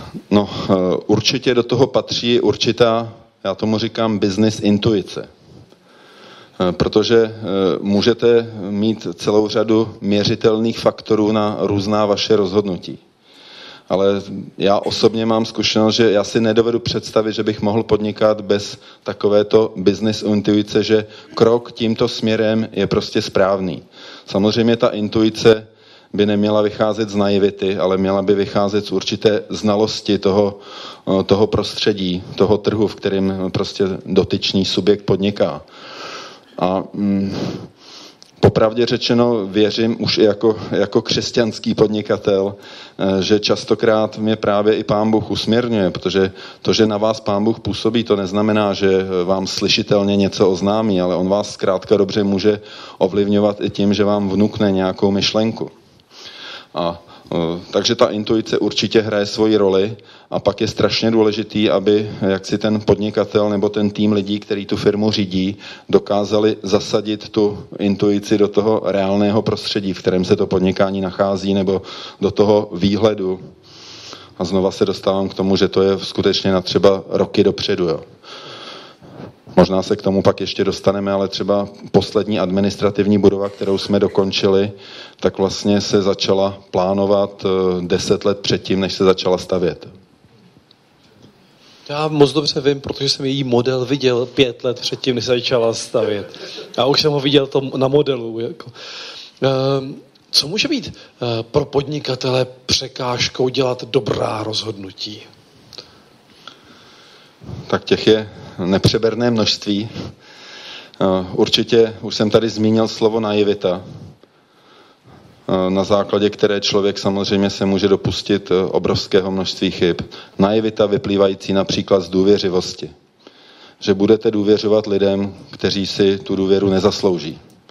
No, určitě do toho patří určitá, já tomu říkám, business intuice. Protože můžete mít celou řadu měřitelných faktorů na různá vaše rozhodnutí. Ale já osobně mám zkušenost, že já si nedovedu představit, že bych mohl podnikat bez takovéto business intuice, že krok tímto směrem je prostě správný. Samozřejmě ta intuice by neměla vycházet z naivity, ale měla by vycházet z určité znalosti toho prostředí, toho trhu, v kterém prostě dotyčný subjekt podniká. A popravdě řečeno věřím už i jako křesťanský podnikatel, že častokrát mě právě i Pán Bůh usměrňuje, protože to, že na vás Pán Bůh působí, to neznamená, že vám slyšitelně něco oznámí, ale on vás zkrátka dobře může ovlivňovat i tím, že vám vnukne nějakou myšlenku. Takže ta intuice určitě hraje svoji roli a pak je strašně důležitý, aby jaksi ten podnikatel nebo ten tým lidí, který tu firmu řídí, dokázali zasadit tu intuici do toho reálného prostředí, v kterém se to podnikání nachází, nebo do toho výhledu. A znova se dostávám k tomu, že to je skutečně na třeba roky dopředu. Jo. Možná se k tomu pak ještě dostaneme, ale třeba poslední administrativní budova, kterou jsme dokončili, tak vlastně se začala plánovat 10 let předtím, než se začala stavět. Já moc dobře vím, protože jsem její model viděl 5 let předtím, než se začala stavět. A už jsem ho viděl na modelu. Jako. Co může být pro podnikatele překážkou dělat dobrá rozhodnutí? Tak těch je nepřeberné množství. Určitě už jsem tady zmínil slovo naivita, na základě které člověk samozřejmě se může dopustit obrovského množství chyb. Naivita vyplývající například z důvěřivosti. Že budete důvěřovat lidem, kteří si tu důvěru nezaslouží.